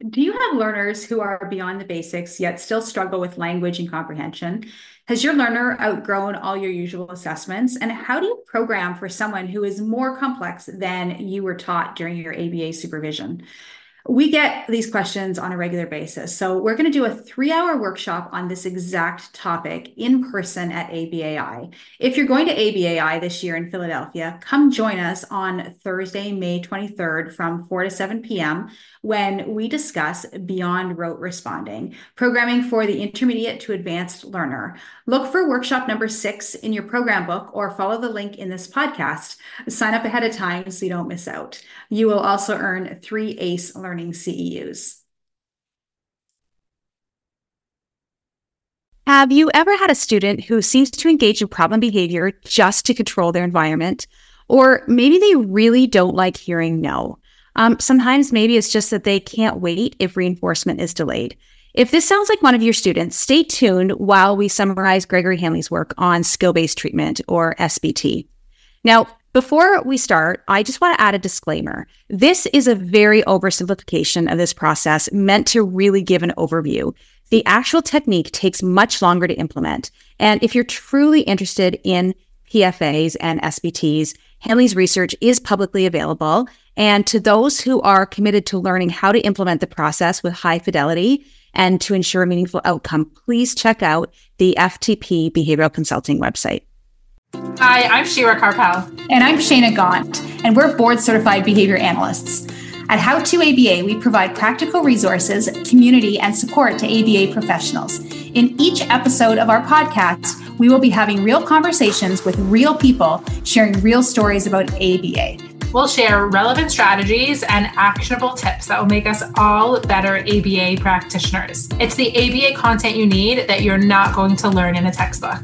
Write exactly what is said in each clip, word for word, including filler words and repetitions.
Do you have learners who are beyond the basics yet still struggle with language and comprehension? Has your learner outgrown all your usual assessments? And how do you program for someone who is more complex than you were taught during your A B A supervision? We get these questions on a regular basis. So we're going to do a three hour workshop on this exact topic in person at A B A I. If you're going to A B A I this year in Philadelphia, come join us on Thursday, May twenty-third from four to seven p.m. when we discuss Beyond Rote Responding, programming for the intermediate to advanced learner. Look for workshop number six in your program book or follow the link in this podcast. Sign up ahead of time so you don't miss out. You will also earn three ACE Learning C E Us. Have you ever had a student who seems to engage in problem behavior just to control their environment? Or maybe they really don't like hearing no. Um, sometimes maybe it's just that they can't wait if reinforcement is delayed. If this sounds like one of your students, stay tuned while we summarize Gregory Hanley's work on skill-based treatment, or S B T. Now, before we start, I just want to add a disclaimer. This is a very oversimplification of this process meant to really give an overview. The actual technique takes much longer to implement. And if you're truly interested in P F As and S B Ts, Hanley's research is publicly available. And to those who are committed to learning how to implement the process with high fidelity and to ensure a meaningful outcome, please check out the F T P Behavioral Consulting website. Hi, I'm Shira Carpel. And I'm Shayna Gaunt, and we're board certified behavior analysts. At How To A B A, we provide practical resources, community, and support to A B A professionals. In each episode of our podcast, we will be having real conversations with real people, sharing real stories about A B A. We'll share relevant strategies and actionable tips that will make us all better A B A practitioners. It's the A B A content you need that you're not going to learn in a textbook.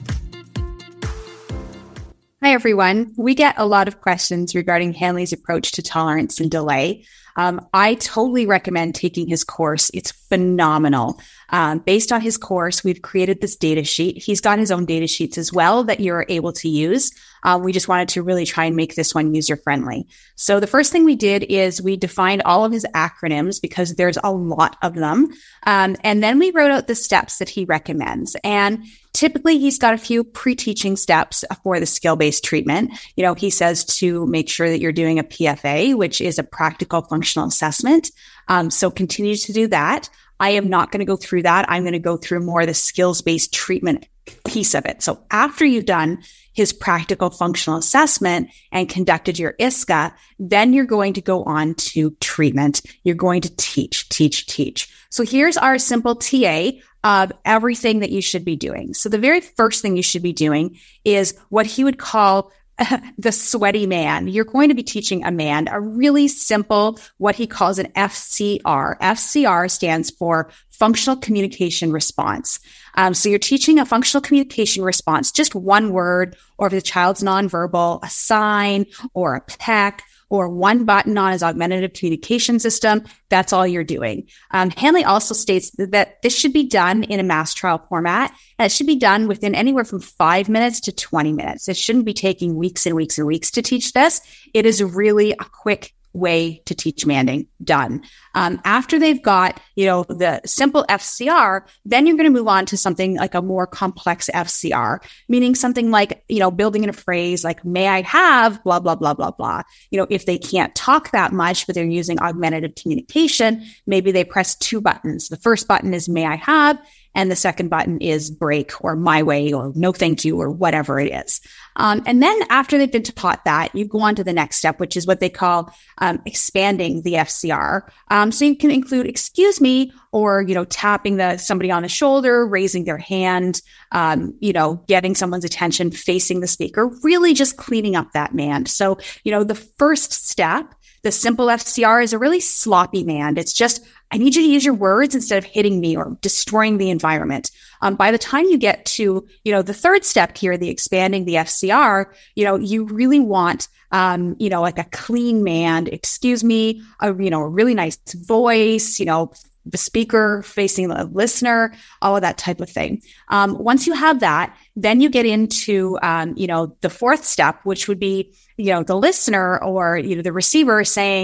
Hi, everyone. We get a lot of questions regarding Hanley's approach to tolerance and delay. Um, I totally recommend taking his course. It's phenomenal. Um, based on his course, we've created this data sheet. He's got his own data sheets as well that you're able to use. Uh, we just wanted to really try and make this one user-friendly. So the first thing we did is we defined all of his acronyms because there's a lot of them. Um, and then we wrote out the steps that he recommends. And typically, he's got a few pre-teaching steps for the skill-based treatment. You know, he says to make sure that you're doing a P F A, which is a practical functional assessment. Um, so continue to do that. I am not going to go through that. I'm going to go through more of the skills-based treatment piece of it. So after you've done his practical functional assessment and conducted your I S C A, then you're going to go on to treatment. You're going to teach, teach, teach. So here's our simple T A of everything that you should be doing. So the very first thing you should be doing is what he would call the sweaty man. You're going to be teaching a man a really simple, what he calls an F C R. F C R stands for functional communication response. Um, so you're teaching a functional communication response, just one word, or if the child's nonverbal, a sign or a peck, or one button on his augmentative communication system. That's all you're doing. Um, Hanley also states that this should be done in a mass trial format, and it should be done within anywhere from five minutes to twenty minutes. It shouldn't be taking weeks and weeks and weeks to teach this. It is really a quick way to teach manding done. Um, after they've got, you know, the simple F C R, then you're going to move on to something like a more complex F C R, meaning something like, you know, building in a phrase like, may I have blah, blah, blah, blah, blah. You know, if they can't talk that much, but they're using augmentative communication, maybe they press two buttons. The first button is may I have, and the second button is break or my way or no thank you or whatever it is. Um, and then after they've been taught that, you go on to the next step, which is what they call um, expanding the F C R. Um, so you can include excuse me, or, you know, tapping the somebody on the shoulder, raising their hand, um, you know, getting someone's attention, facing the speaker, really just cleaning up that man. So, you know, the first step, the simple F C R, is a really sloppy man. It's just, I need you to use your words instead of hitting me or destroying the environment. Um, by the time you get to, you know, the third step here, the expanding the F C R, you know, you really want, um, you know, like a clean man, excuse me, a, you know, a really nice voice, you know, the speaker facing the listener, all of that type of thing. Um, once you have that, then you get into, um, you know, the fourth step, which would be, you know, the listener or, you know, the receiver saying,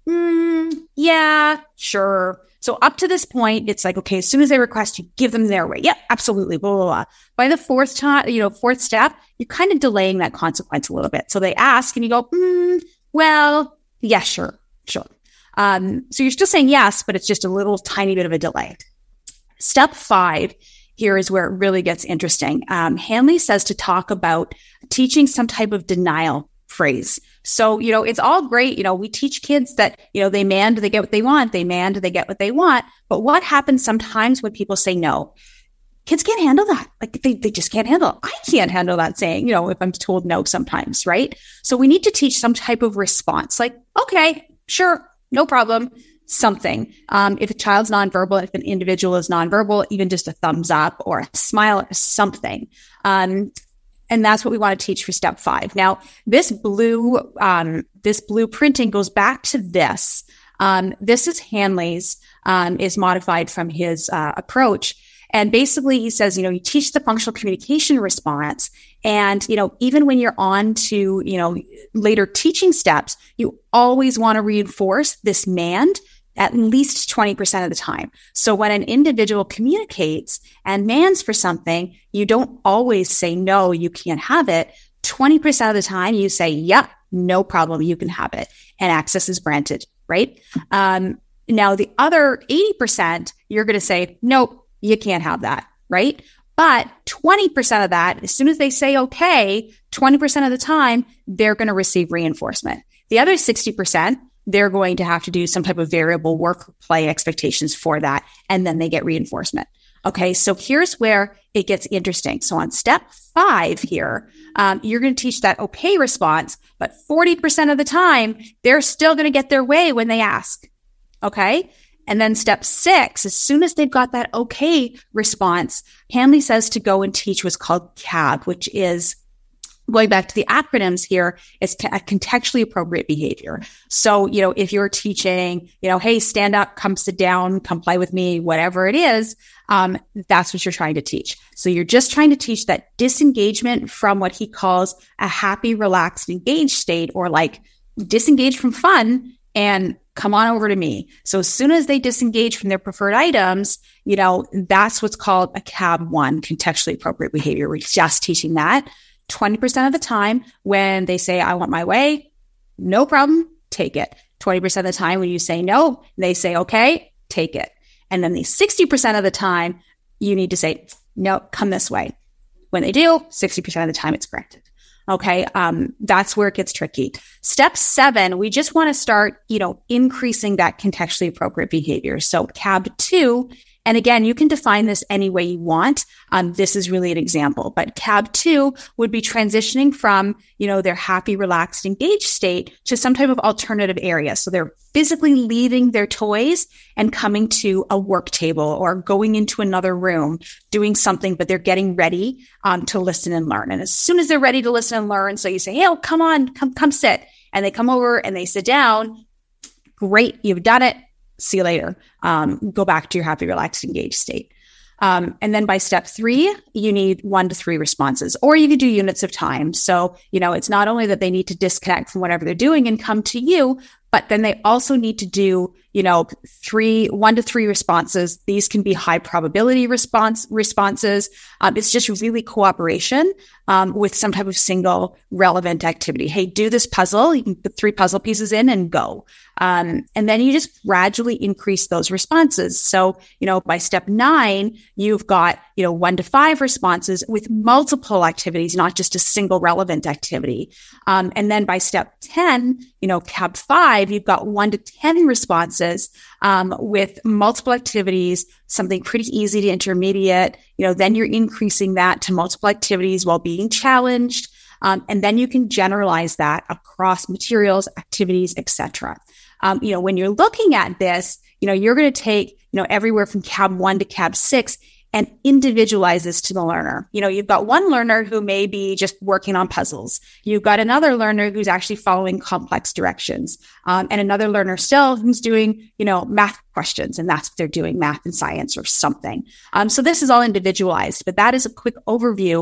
mm, yeah, sure. So up to this point, it's like, okay, as soon as they request, you give them their way. Yeah, absolutely. Blah, blah, blah. By the fourth time, you know, fourth step, you're kind of delaying that consequence a little bit. So they ask and you go, mm, well, yeah, sure, sure. Um, so you're still saying yes, but it's just a little tiny bit of a delay. Step five here is where it really gets interesting. Um, Hanley says to talk about teaching some type of denial phrase. So, you know, it's all great. You know, we teach kids that, you know, they mand, they get what they want. They mand, they get what they want. But what happens sometimes when people say no? Kids can't handle that. Like they, they just can't handle it. I can't handle that saying, you know, if I'm told no sometimes, right? So we need to teach some type of response like, okay, sure, no problem, something. Um, if a child's nonverbal, if an individual is nonverbal, even just a thumbs up or a smile or something. Um, And that's what we want to teach for step five. Now, this blue, um, this blueprinting goes back to this. Um, this is Hanley's, um, is modified from his uh, approach. And basically he says, you know, you teach the functional communication response. And, you know, even when you're on to, you know, later teaching steps, you always want to reinforce this mand at least twenty percent of the time. So when an individual communicates and mans for something, you don't always say, no, you can't have it. twenty percent of the time you say, yeah, no problem, you can have it. And access is granted, right? Um, now the other eighty percent, you're going to say, nope, you can't have that, right? But twenty percent of that, as soon as they say, okay, twenty percent of the time, they're going to receive reinforcement. The other sixty percent, they're going to have to do some type of variable work play expectations for that. And then they get reinforcement. Okay. So here's where it gets interesting. So on step five here, um, you're going to teach that okay response, but forty percent of the time, they're still going to get their way when they ask. Okay. And then step six, as soon as they've got that okay response, Hanley says to go and teach what's called C A B, which is, going back to the acronyms here, is a contextually appropriate behavior. So, you know, if you're teaching, you know, hey, stand up, come sit down, come play with me, whatever it is, um, that's what you're trying to teach. So you're just trying to teach that disengagement from what he calls a happy, relaxed, engaged state, or like disengage from fun and come on over to me. So as soon as they disengage from their preferred items, you know, that's what's called a C A B one, contextually appropriate behavior. We're just teaching that. twenty percent of the time when they say, I want my way, no problem, take it. twenty percent of the time when you say no, they say, okay, take it. And then the sixty percent of the time, you need to say, no, come this way. When they do, sixty percent of the time it's granted. Okay. Um, that's where it gets tricky. Step seven, we just want to start, you know, increasing that contextually appropriate behavior. So C A B two, and again, you can define this any way you want. Um, this is really an example, but C A B two would be transitioning from, you know, their happy, relaxed, engaged state to some type of alternative area. So they're physically leaving their toys and coming to a work table or going into another room, doing something, but they're getting ready um, to listen and learn. And as soon as they're ready to listen and learn, so you say, hey, oh, come on, come, come sit. And they come over and they sit down. Great. You've done it. See you later. Um, go back to your happy, relaxed, engaged state. Um, and then by step three, you need one to three responses, or you can do units of time. So, you know, it's not only that they need to disconnect from whatever they're doing and come to you, but then they also need to do, you know, three, one to three responses. These can be high probability response responses. Um, it's just really cooperation um, with some type of single relevant activity. Hey, do this puzzle. You can put three puzzle pieces in and go. Um, and then you just gradually increase those responses. So, you know, by step nine, you've got, you know, one to five responses with multiple activities, not just a single relevant activity. Um, and then by step ten, you know, C A B five, you've got one to ten responses um, with multiple activities, something pretty easy to intermediate. You know, then you're increasing that to multiple activities while being challenged. Um, and then you can generalize that across materials, activities, et cetera. Um, you know, when you're looking at this, you know, you're going to take, you know, everywhere from C A B one to C A B six and individualize this to the learner. You know, you've got one learner who may be just working on puzzles. You've got another learner who's actually following complex directions. Um, and another learner still who's doing, you know, math questions, and that's what they're doing, math and science or something. Um, so this is all individualized, but that is a quick overview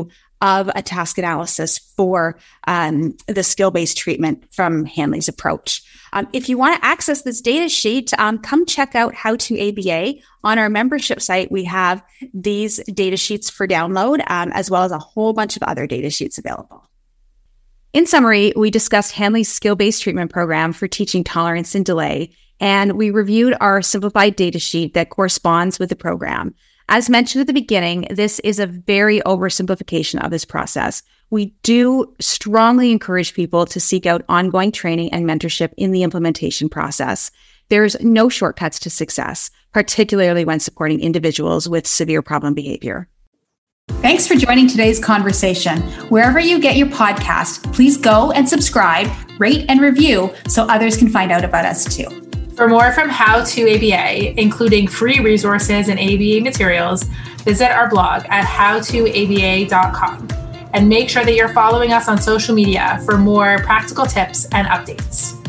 of a task analysis for um, the skill-based treatment from Hanley's approach. Um, if you want to access this data sheet, um, come check out How to A B A. On our membership site, we have these data sheets for download, um, as well as a whole bunch of other data sheets available. In summary, we discussed Hanley's skill-based treatment program for teaching tolerance and delay, and we reviewed our simplified data sheet that corresponds with the program. As mentioned at the beginning, this is a very oversimplification of this process. We do strongly encourage people to seek out ongoing training and mentorship in the implementation process. There's no shortcuts to success, particularly when supporting individuals with severe problem behavior. Thanks for joining today's conversation. Wherever you get your podcast, please go and subscribe, rate, and review so others can find out about us too. For more from How to A B A, including free resources and A B A materials, visit our blog at how to a b a dot com. And make sure that you're following us on social media for more practical tips and updates.